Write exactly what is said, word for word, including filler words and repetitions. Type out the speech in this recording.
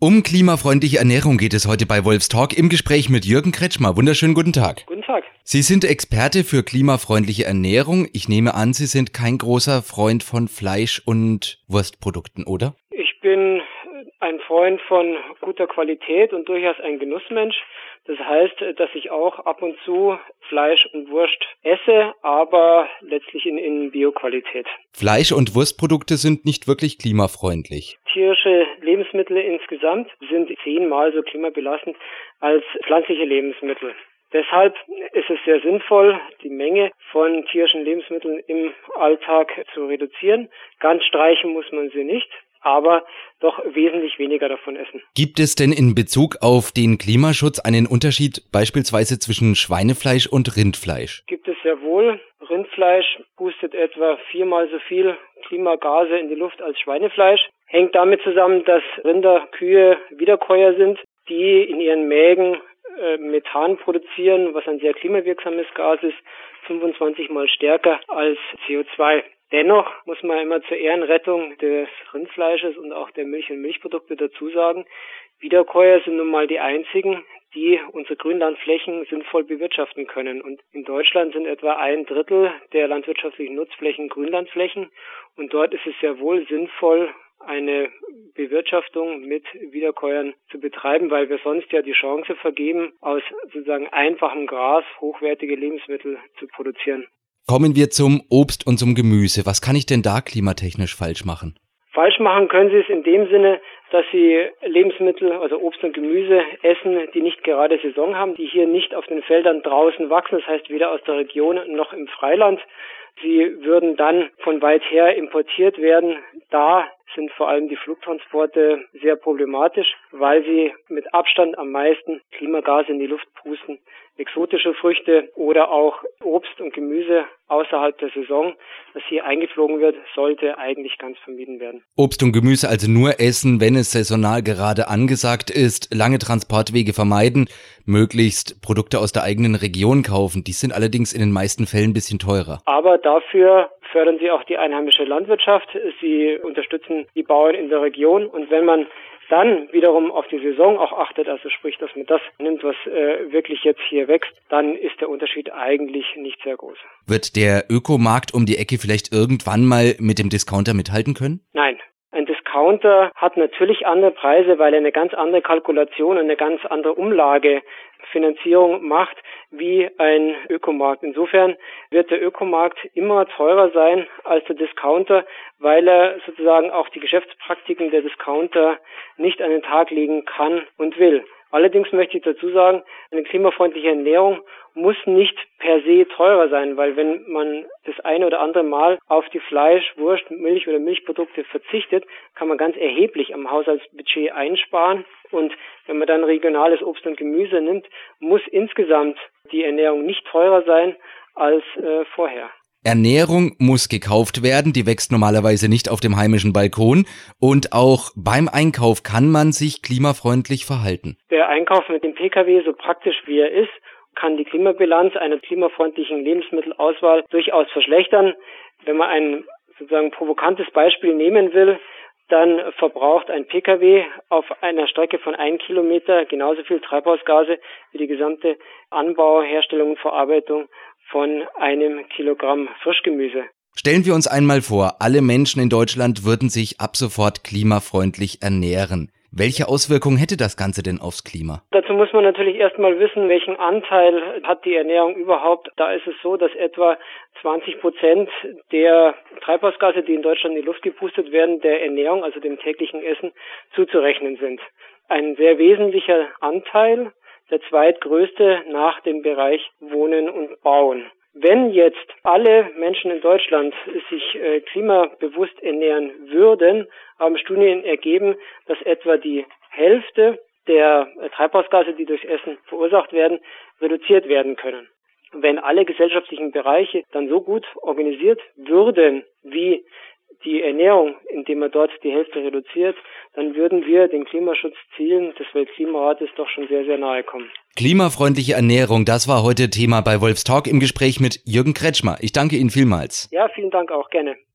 Um klimafreundliche Ernährung geht es heute bei Wolf's Talk im Gespräch mit Jürgen Kretschmer. Wunderschönen guten Tag. Guten Tag. Sie sind Experte für klimafreundliche Ernährung. Ich nehme an, Sie sind kein großer Freund von Fleisch- und Wurstprodukten, oder? Ich bin ein Freund von guter Qualität und durchaus ein Genussmensch. Das heißt, dass ich auch ab und zu Fleisch und Wurst esse, aber letztlich in, in Bioqualität. Fleisch- und Wurstprodukte sind nicht wirklich klimafreundlich. Tierische Lebensmittel insgesamt sind zehnmal so klimabelastend als pflanzliche Lebensmittel. Deshalb ist es sehr sinnvoll, die Menge von tierischen Lebensmitteln im Alltag zu reduzieren. Ganz streichen muss man sie nicht, aber doch wesentlich weniger davon essen. Gibt es denn in Bezug auf den Klimaschutz einen Unterschied beispielsweise zwischen Schweinefleisch und Rindfleisch? Gibt es sehr wohl. Rindfleisch pustet etwa viermal so viel Klimagase in die Luft als Schweinefleisch. Hängt damit zusammen, dass Rinder, Kühe Wiederkäuer sind, die in ihren Mägen äh, Methan produzieren, was ein sehr klimawirksames Gas ist, fünfundzwanzig Mal stärker als C O zwei. Dennoch muss man immer zur Ehrenrettung des Rindfleisches und auch der Milch und Milchprodukte dazu sagen, Wiederkäuer sind nun mal die einzigen, die unsere Grünlandflächen sinnvoll bewirtschaften können. Und in Deutschland sind etwa ein Drittel der landwirtschaftlichen Nutzflächen Grünlandflächen. Und dort ist es sehr wohl sinnvoll, eine Bewirtschaftung mit Wiederkäuern zu betreiben, weil wir sonst ja die Chance vergeben, aus sozusagen einfachem Gras hochwertige Lebensmittel zu produzieren. Kommen wir zum Obst und zum Gemüse. Was kann ich denn da klimatechnisch falsch machen? Falsch machen können Sie es in dem Sinne, dass Sie Lebensmittel, also Obst und Gemüse essen, die nicht gerade Saison haben, die hier nicht auf den Feldern draußen wachsen, das heißt weder aus der Region noch im Freiland. Sie würden dann von weit her importiert werden. Da sind vor allem die Flugtransporte sehr problematisch, weil sie mit Abstand am meisten Klimagase in die Luft pusten. Exotische Früchte oder auch Obst und Gemüse außerhalb der Saison, das hier eingeflogen wird, sollte eigentlich ganz vermieden werden. Obst und Gemüse also nur essen, wenn es saisonal gerade angesagt ist, lange Transportwege vermeiden, möglichst Produkte aus der eigenen Region kaufen. Die sind allerdings in den meisten Fällen ein bisschen teurer. Aber dafür fördern sie auch die einheimische Landwirtschaft. Sie unterstützen die Bauern in der Region. Und wenn man dann wiederum auf die Saison auch achtet, also sprich, dass man das nimmt, was äh, wirklich jetzt hier wächst, dann ist der Unterschied eigentlich nicht sehr groß. Wird der Ökomarkt um die Ecke vielleicht irgendwann mal mit dem Discounter mithalten können? Nein. Ein Discounter hat natürlich andere Preise, weil er eine ganz andere Kalkulation, eine ganz andere Umlagefinanzierung macht wie ein Ökomarkt. Insofern wird der Ökomarkt immer teurer sein als der Discounter, weil er sozusagen auch die Geschäftspraktiken der Discounter nicht an den Tag legen kann und will. Allerdings möchte ich dazu sagen, eine klimafreundliche Ernährung muss nicht per se teurer sein, weil wenn man das eine oder andere Mal auf die Fleisch-, Wurst-, Milch- oder Milchprodukte verzichtet, kann man ganz erheblich am Haushaltsbudget einsparen. Und wenn man dann regionales Obst und Gemüse nimmt, muss insgesamt die Ernährung nicht teurer sein als äh, vorher. Ernährung muss gekauft werden, die wächst normalerweise nicht auf dem heimischen Balkon und auch beim Einkauf kann man sich klimafreundlich verhalten. Der Einkauf mit dem Pkw, so praktisch wie er ist, kann die Klimabilanz einer klimafreundlichen Lebensmittelauswahl durchaus verschlechtern. Wenn man ein sozusagen provokantes Beispiel nehmen will, dann verbraucht ein Pkw auf einer Strecke von einem Kilometer genauso viel Treibhausgase wie die gesamte Anbau, Herstellung und Verarbeitung von einem Kilogramm Frischgemüse. Stellen wir uns einmal vor, alle Menschen in Deutschland würden sich ab sofort klimafreundlich ernähren. Welche Auswirkungen hätte das Ganze denn aufs Klima? Dazu muss man natürlich erstmal wissen, welchen Anteil hat die Ernährung überhaupt. Da ist es so, dass etwa zwanzig Prozent der Treibhausgase, die in Deutschland in die Luft gepustet werden, der Ernährung, also dem täglichen Essen, zuzurechnen sind. Ein sehr wesentlicher Anteil, der zweitgrößte nach dem Bereich Wohnen und Bauen. Wenn jetzt alle Menschen in Deutschland sich äh, klimabewusst ernähren würden, haben Studien ergeben, dass etwa die Hälfte der äh, Treibhausgase, die durchs Essen verursacht werden, reduziert werden können. Wenn alle gesellschaftlichen Bereiche dann so gut organisiert würden wie die Ernährung, indem man dort die Hälfte reduziert, dann würden wir den Klimaschutzzielen des Weltklimarates doch schon sehr, sehr nahe kommen. Klimafreundliche Ernährung, das war heute Thema bei Wolf's Talk im Gespräch mit Jürgen Kretschmer. Ich danke Ihnen vielmals. Ja, vielen Dank auch, gerne.